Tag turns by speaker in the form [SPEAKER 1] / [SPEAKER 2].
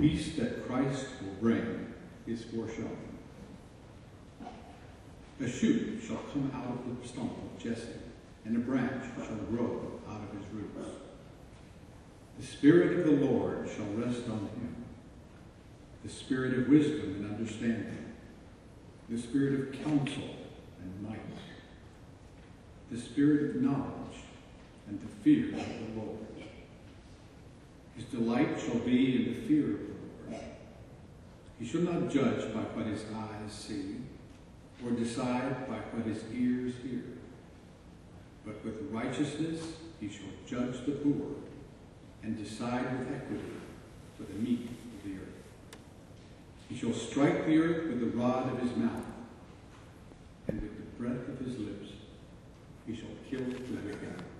[SPEAKER 1] peace that Christ will bring is foreshown. A shoot shall come out of the stump of Jesse, and a branch shall grow out of his roots. The Spirit of the Lord shall rest on him, the Spirit of wisdom and understanding, the Spirit of counsel and might, the Spirit of knowledge and the fear of the Lord. His delight shall be in the fear of the Lord. He shall not judge by what his eyes see, or decide by what his ears hear. But with righteousness he shall judge the poor, and decide with equity for the meek of the earth. He shall strike the earth with the rod of his mouth, and with the breath of his lips he shall kill the wicked.